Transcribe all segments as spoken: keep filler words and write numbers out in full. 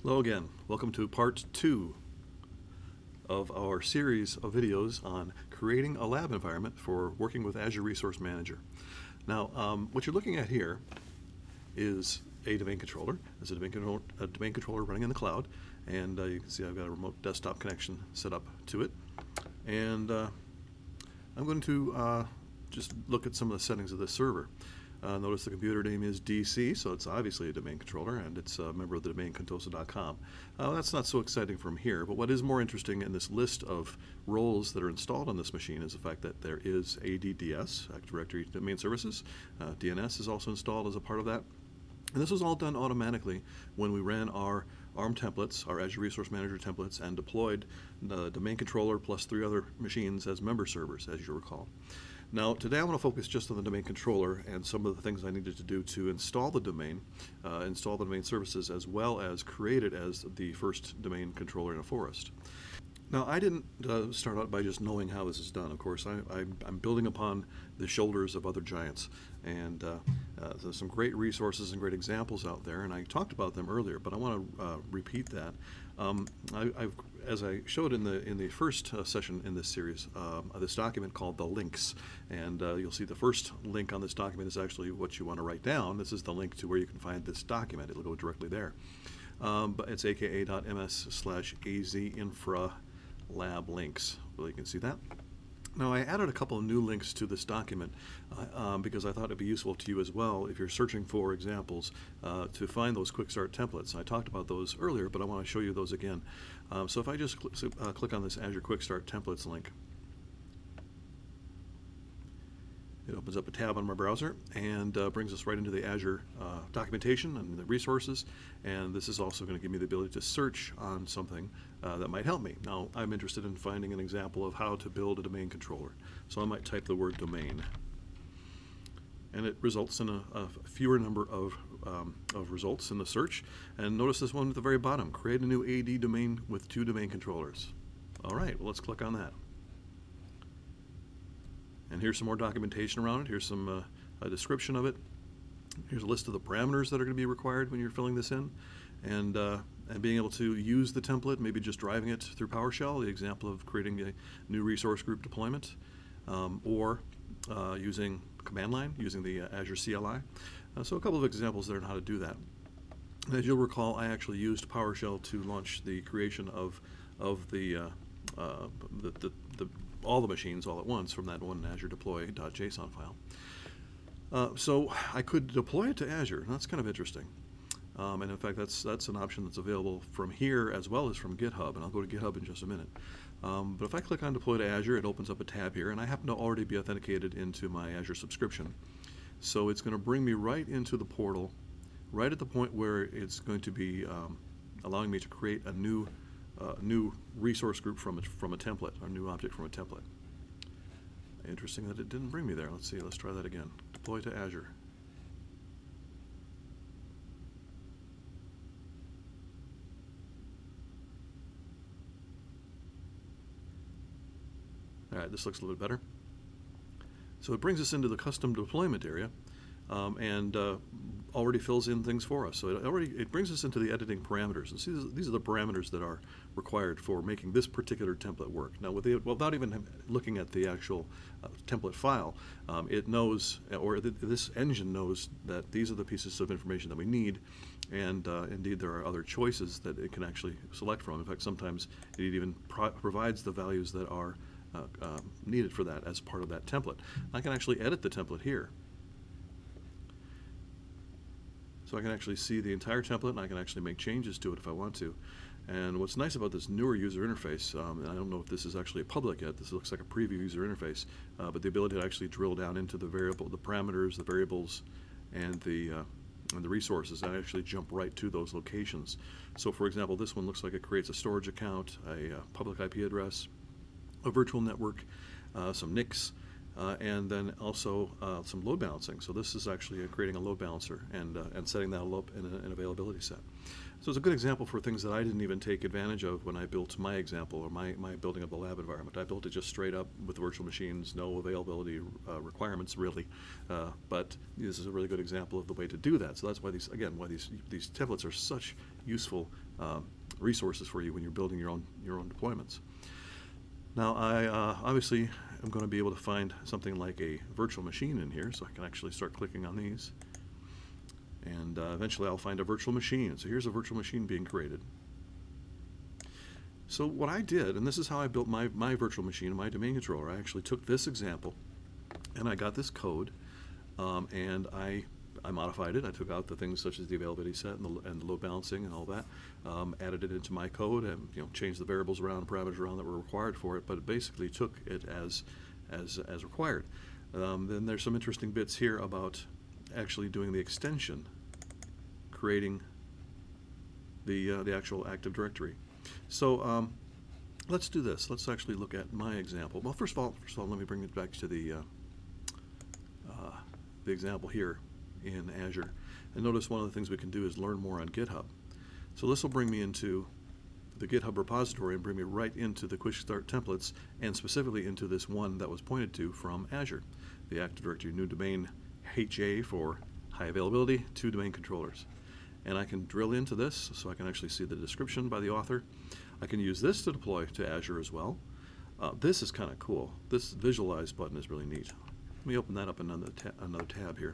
Hello again. Welcome to part two of our series of videos on creating a lab environment for working with Azure Resource Manager. Now, um, what you're looking at here is a domain controller. It's a domain, control, a domain controller running in the cloud, and uh, you can see I've got a remote desktop connection set up to it. And uh, I'm going to uh, just look at some of the settings of this server. Uh, notice the computer name is D C, so it's obviously a domain controller, and it's a member of the domain contoso dot com. Uh, that's not so exciting from here, but what is more interesting in this list of roles that are installed on this machine is the fact that there is A D D S, Active Directory Domain Services. Uh, D N S is also installed as a part of that. And this was all done automatically when we ran our A R M templates, our Azure Resource Manager templates, and deployed the domain controller plus three other machines as member servers, as you recall. Now, today I want to focus just on the domain controller and some of the things I needed to do to install the domain, uh, install the domain services, as well as create it as the first domain controller in a forest. Now, I didn't uh, start out by just knowing how this is done. Of course, I, I, I'm building upon the shoulders of other giants, and uh, uh, there's some great resources and great examples out there, and I talked about them earlier, but I want to uh, repeat that. Um, I, I've, as I showed in the in the first uh, session in this series, um, this document called the links, and uh, you'll see the first link on this document is actually what you want to write down. This is the link to where you can find this document. It'll go directly there. Um, but it's aka.ms slash azinfra lab links. Well, you can see that. Now, I added a couple of new links to this document uh, um, because I thought it'd be useful to you as well if you're searching for examples uh, to find those quick start templates. I talked about those earlier, but I want to show you those again. Um, so if I just cl uh, click on this Azure Quick Start Templates link, it opens up a tab on my browser and uh, brings us right into the Azure uh, documentation and the resources, and this is also going to give me the ability to search on something uh, that might help me. Now, I'm interested in finding an example of how to build a domain controller, so I might type the word domain, and it results in a, a fewer number of, um, of results in the search. And notice this one at the very bottom, create a new A D domain with two domain controllers. All right, well, let's click on that. And here's some more documentation around it. Here's some uh, a description of it. Here's a list of the parameters that are going to be required when you're filling this in, and uh, and being able to use the template, maybe just driving it through PowerShell, the example of creating a new resource group deployment, um, or uh, using command line, using the uh, Azure C L I. Uh, so a couple of examples there on how to do that. As you'll recall, I actually used PowerShell to launch the creation of of the uh, uh, the, the, the all the machines all at once from that one Azure deploy.json file. Uh, so I could deploy it to Azure. That's kind of interesting. Um, and in fact, that's that's an option that's available from here as well as from GitHub, and I'll go to GitHub in just a minute. Um, but if I click on Deploy to Azure, it opens up a tab here, and I happen to already be authenticated into my Azure subscription. So it's going to bring me right into the portal, right at the point where it's going to be um, allowing me to create a new Uh, new resource group from a, from a template, or new object from a template. Interesting that it didn't bring me there. Let's see, let's try that again. Deploy to Azure. All right, this looks a little bit better. So it brings us into the custom deployment area, um, and uh, already fills in things for us. So it already it brings us into the editing parameters. And see, these are the parameters that are required for making this particular template work. Now, with the, without even looking at the actual uh, template file, um, it knows, or th this engine knows, that these are the pieces of information that we need, and uh, indeed there are other choices that it can actually select from. In fact, sometimes it even pro provides the values that are uh, uh, needed for that as part of that template. I can actually edit the template here. So I can actually see the entire template, and I can actually make changes to it if I want to. And what's nice about this newer user interface, um, and I don't know if this is actually public yet, this looks like a preview user interface, uh, but the ability to actually drill down into the variable, the parameters, the variables, and the uh, and the resources, and actually jump right to those locations. So for example, this one looks like it creates a storage account, a uh, public I P address, a virtual network, uh, some N I Cs, Uh, and then also uh, some load balancing. So this is actually uh, creating a load balancer and, uh, and setting that up in a- an availability set. So it's a good example for things that I didn't even take advantage of when I built my example or my, my building of the lab environment. I built it just straight up with virtual machines, no availability uh, requirements really. Uh, but this is a really good example of the way to do that. So that's why these, again, why these, these templates are such useful um, resources for you when you're building your own, your own deployments. Now I uh, obviously am going to be able to find something like a virtual machine in here, so I can actually start clicking on these. And uh, eventually I'll find a virtual machine. So here's a virtual machine being created. So what I did, and this is how I built my, my virtual machine, my domain controller, I actually took this example and I got this code um, and I I modified it. I took out the things such as the availability set and the, and the load balancing and all that, um, added it into my code, and you know changed the variables around, parameters around that were required for it. But it basically took it as as as required. Um, then there's some interesting bits here about actually doing the extension, creating the uh, the actual Active Directory. So um, let's do this. Let's actually look at my example. Well, first of all, first of all, let me bring it back to the uh, uh, the example here in Azure. And notice one of the things we can do is learn more on GitHub. So this will bring me into the GitHub repository and bring me right into the Quick Start templates, and specifically into this one that was pointed to from Azure, the Active Directory new domain H A for high availability, two domain controllers. And I can drill into this so I can actually see the description by the author. I can use this to deploy to Azure as well. Uh, this is kind of cool. This visualize button is really neat. Let me open that up in another, ta another tab here.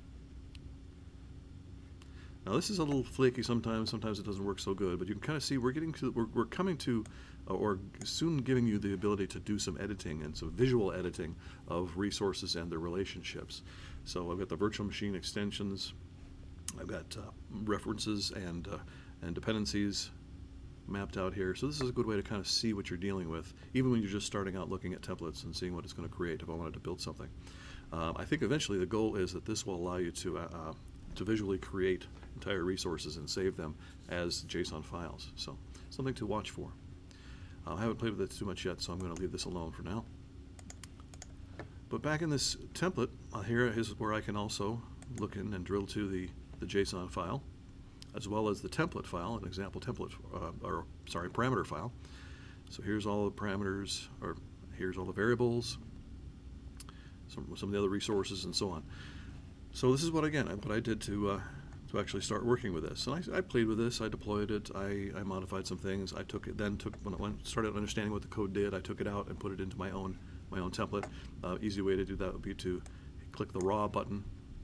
Now this is a little flaky sometimes, sometimes it doesn't work so good, but you can kind of see we're getting to, we're, we're coming to, uh, or soon giving you the ability to do some editing and some visual editing of resources and their relationships. So I've got the virtual machine extensions, I've got uh, references and, uh, and dependencies mapped out here. So this is a good way to kind of see what you're dealing with, even when you're just starting out looking at templates and seeing what it's going to create if I wanted to build something. Um, I think eventually the goal is that this will allow you to, uh, uh, to visually create entire resources and save them as JSON files. So something to watch for. Uh, I haven't played with it too much yet, so I'm going to leave this alone for now. But back in this template, uh, here is where I can also look in and drill to the, the JSON file, as well as the template file, an example template, uh, or sorry, parameter file. So here's all the parameters, or here's all the variables, some, some of the other resources, and so on. So this is what, again, what I did to uh, to actually start working with this. And I, I played with this, I deployed it, I, I modified some things, I took it, then took, when I went, started understanding what the code did, I took it out and put it into my own, my own template. Uh, easy way to do that would be to click the raw button,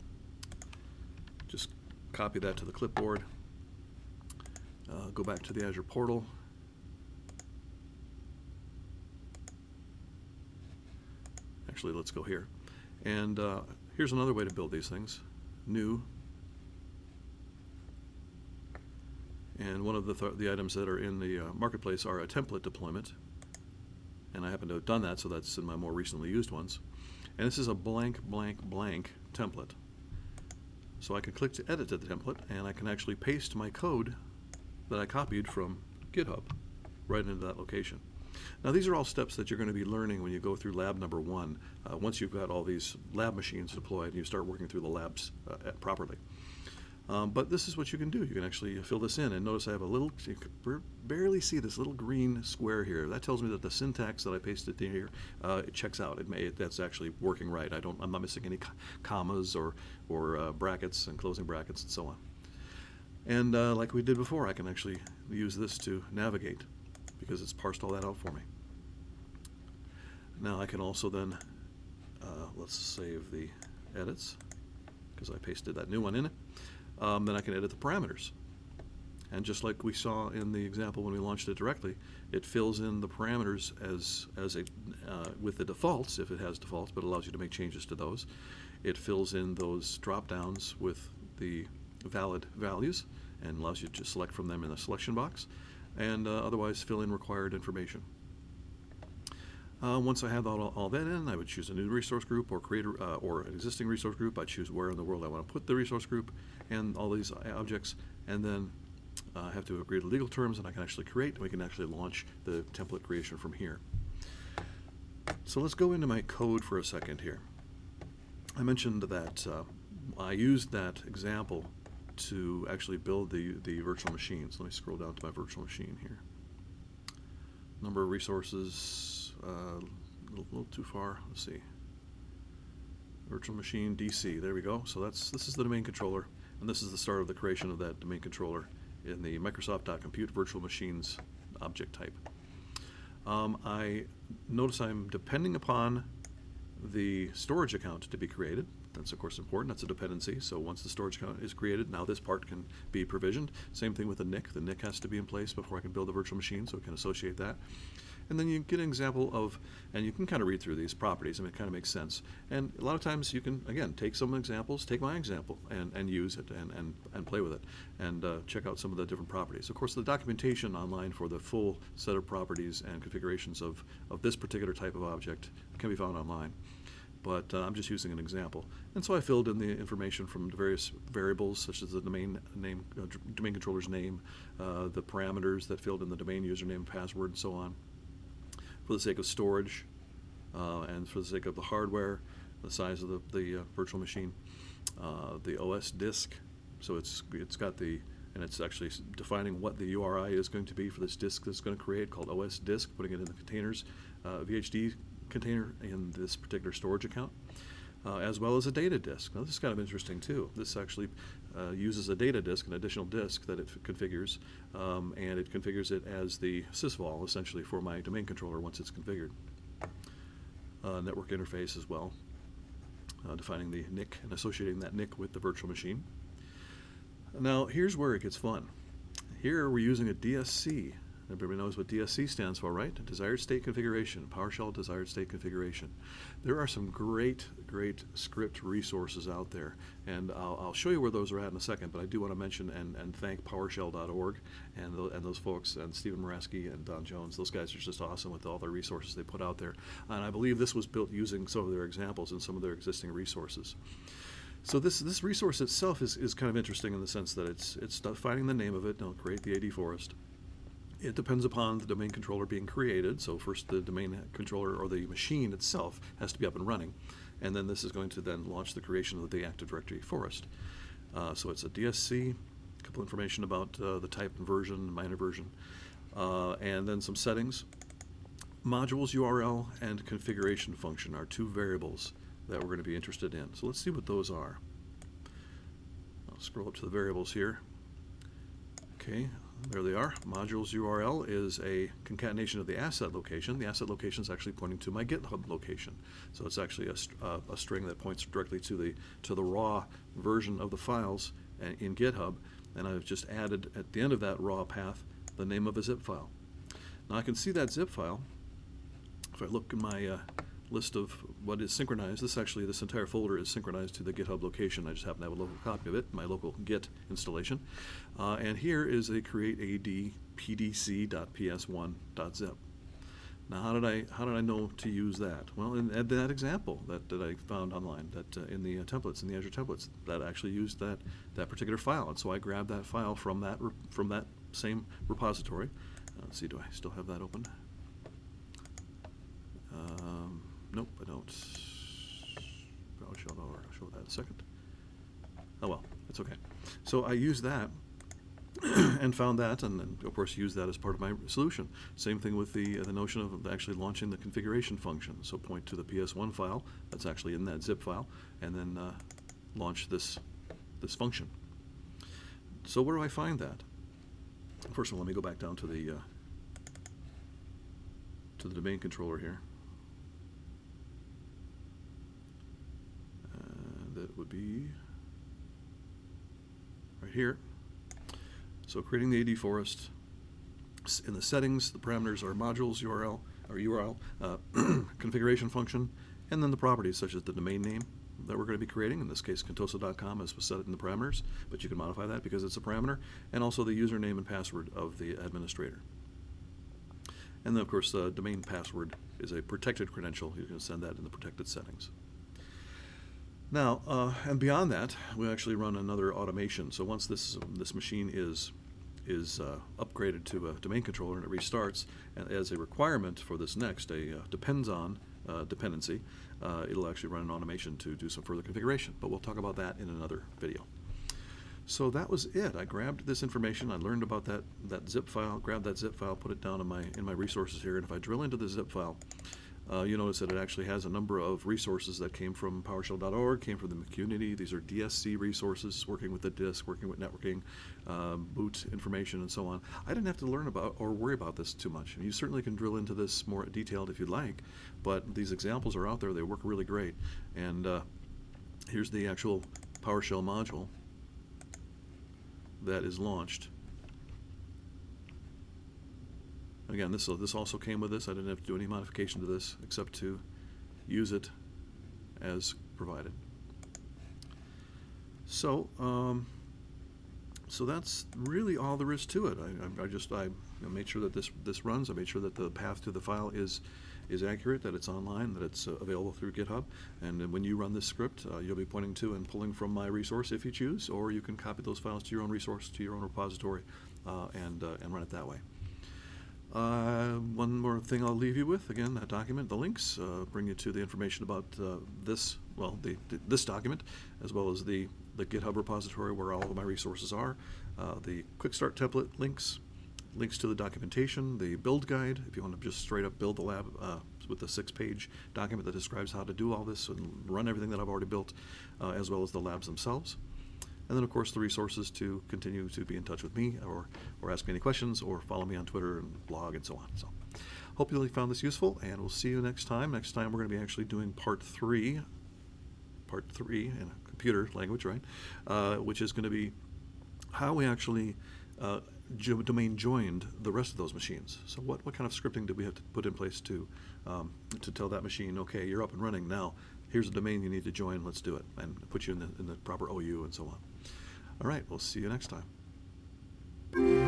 just copy that to the clipboard, uh, go back to the Azure portal, actually let's go here, and uh, here's another way to build these things, new. And one of the, th the items that are in the uh, marketplace are a template deployment. And I happen to have done that, so that's in my more recently used ones. And this is a blank, blank, blank template. So I can click to edit the template, and I can actually paste my code that I copied from GitHub right into that location. Now these are all steps that you're going to be learning when you go through lab number one, uh, once you've got all these lab machines deployed and you start working through the labs uh, properly. Um, but this is what you can do. You can actually fill this in, and notice I have a little, you can barely see this little green square here. That tells me that the syntax that I pasted in here, uh, it checks out. It may, that's actually working right. I don't, I'm not missing any commas or, or uh, brackets and closing brackets and so on. And uh, like we did before, I can actually use this to navigate because it's parsed all that out for me. Now I can also then, uh, let's save the edits because I pasted that new one in it. Um, then I can edit the parameters. And just like we saw in the example when we launched it directly, it fills in the parameters as, as a, uh, with the defaults, if it has defaults, but allows you to make changes to those. It fills in those drop downs with the valid values and allows you to select from them in the selection box, and uh, otherwise fill in required information. Uh, once I have all, all that in, I would choose a new resource group or create a, uh, or an existing resource group. I choose where in the world I want to put the resource group and all these objects, and then I uh, have to agree to legal terms, and I can actually create, and we can actually launch the template creation from here. So let's go into my code for a second here. I mentioned that uh, I used that example to actually build the, the virtual machine. So let me scroll down to my virtual machine here. Number of resources, uh, a little, little too far. Let's see. Virtual machine D C. There we go. So that's this is the domain controller, and this is the start of the creation of that domain controller in the Microsoft.compute virtual machines object type. Um, I notice I'm depending upon the storage account to be created. That's of course important. That's a dependency. So once the storage account is created, now this part can be provisioned. Same thing with the N I C. The N I C has to be in place before I can build a virtual machine, so it can associate that. And then you get an example of, and you can kind of read through these properties, I mean, it kind of makes sense. And a lot of times you can, again, take some examples, take my example, and, and use it, and, and, and play with it, and uh, check out some of the different properties. Of course, the documentation online for the full set of properties and configurations of, of this particular type of object can be found online. But uh, I'm just using an example. And so I filled in the information from the various variables, such as the domain name, uh, domain controller's name, uh, the parameters that filled in the domain username, password, and so on, for the sake of storage, uh, and for the sake of the hardware, the size of the, the uh, virtual machine, uh, the O S disk. So it's it's got the, and it's actually defining what the U R I is going to be for this disk that's going to create, called O S disk, putting it in the containers, uh, V H D container in this particular storage account, uh, as well as a data disk. Now this is kind of interesting too. This actually uh, uses a data disk, an additional disk that it configures, um, and it configures it as the sysvol essentially for my domain controller once it's configured. Uh, network interface as well, uh, defining the N I C and associating that N I C with the virtual machine. Now here's where it gets fun. Here we're using a D S C. Everybody knows what D S C stands for, right? Desired State Configuration, PowerShell Desired State Configuration. There are some great, great script resources out there, and I'll, I'll show you where those are at in a second, but I do want to mention and, and thank PowerShell dot org and, the, and those folks, and Stephen Moraski and Don Jones. Those guys are just awesome with all the resources they put out there. And I believe this was built using some of their examples and some of their existing resources. So this this resource itself is, is kind of interesting in the sense that it's, it's defining the name of it, it'll create the A D forest. It depends upon the domain controller being created. So first the domain controller or the machine itself has to be up and running. And then this is going to then launch the creation of the Active Directory forest. Uh, so it's a D S C, a couple information about uh, the type and version, minor version, uh, and then some settings. Modules U R L and configuration function are two variables that we're going to be interested in. So let's see what those are. I'll scroll up to the variables here. Okay. There they are. Modules U R L is a concatenation of the asset location. The asset location is actually pointing to my GitHub location. So it's actually a, uh, a string that points directly to the to the raw version of the files in GitHub. And I've just added at the end of that raw path the name of a zip file. Now I can see that zip file. If I look in my uh, list of what is synchronized, this actually, this entire folder is synchronized to the GitHub location. I just happen to have a local copy of it, my local Git installation. Uh, and here is a create ad pdc dot p s one dot zip. Now how did I how did I know to use that? Well, in, in that example that, that I found online, that uh, in the uh, templates, in the Azure templates, that actually used that that particular file. And so I grabbed that file from that from that same repository. Uh, let's see, do I still have that open? Um, Nope, I don't. PowerShell, I'll show that in a second. Oh well, it's okay. So I used that and found that, and, and of course used that as part of my solution. Same thing with the uh, the notion of actually launching the configuration function. So point to the P S one file that's actually in that zip file, and then uh, launch this this function. So where do I find that? First of all, let me go back down to the uh, to the domain controller here. That would be right here. So creating the A D forest. In the settings, the parameters are modules U R L or U R L, uh, configuration function, and then the properties such as the domain name that we're going to be creating. In this case, contoso dot com is set in the parameters, but you can modify that because it's a parameter, and also the username and password of the administrator. And then, of course, the domain password is a protected credential. You can send that in the protected settings. Now, uh, and beyond that, we actually run another automation. So once this this machine is is uh, upgraded to a domain controller and it restarts, and as a requirement for this next, a uh, depends on uh, dependency, uh, it'll actually run an automation to do some further configuration. But we'll talk about that in another video. So that was it. I grabbed this information. I learned about that, that zip file, grabbed that zip file, put it down in my, in my resources here. And if I drill into the zip file, uh, you notice that it actually has a number of resources that came from PowerShell dot org, came from the community. These are D S C resources, working with the disk, working with networking, um, boot information, and so on. I didn't have to learn about or worry about this too much. And you certainly can drill into this more detailed if you'd like, but these examples are out there. They work really great. And uh, here's the actual PowerShell module that is launched. Again, this, this also came with this. I didn't have to do any modification to this except to use it as provided. So, um, so that's really all there is to it. I, I just I made sure that this this runs. I made sure that the path to the file is is accurate, that it's online, that it's uh, available through GitHub. And then when you run this script, uh, you'll be pointing to and pulling from my resource if you choose, or you can copy those files to your own resource, to your own repository, uh, and uh, and run it that way. Uh, one more thing I'll leave you with, again, that document, the links, uh, bring you to the information about uh, this, well, the, the, this document, as well as the, the GitHub repository where all of my resources are, uh, the Quick Start template links, links to the documentation, the build guide, if you want to just straight up build the lab uh, with the six-page document that describes how to do all this and run everything that I've already built, uh, as well as the labs themselves. And then, of course, the resources to continue to be in touch with me, or, or ask me any questions, or follow me on Twitter and blog and so on. So, hope you really found this useful, and we'll see you next time. Next time, we're going to be actually doing part three, part three in a computer language, right? Uh, which is going to be how we actually uh, jo domain joined the rest of those machines. So, what, what kind of scripting did we have to put in place to um, to tell that machine, okay, you're up and running now. Here's a domain you need to join. Let's do it, and put you in the, in the proper O U and so on. All right, we'll see you next time.